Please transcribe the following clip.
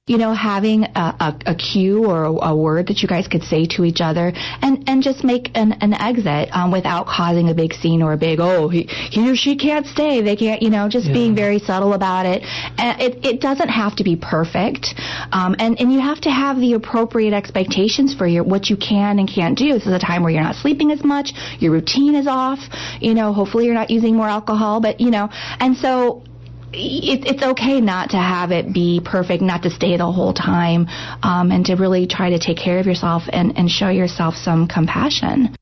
having a cue or a word that you guys could say to each other and just make an exit without causing a big scene or a big, he or she can't stay. They can't, just being very subtle about it. And it doesn't have to be perfect. And you have to have the appropriate expectations for what you can and can't do. This is a time where you're not sleeping as much. Your routine is off. Hopefully you're not using more alcohol, but, and so it's okay not to have it be perfect, not to stay the whole time, and to really try to take care of yourself and show yourself some compassion.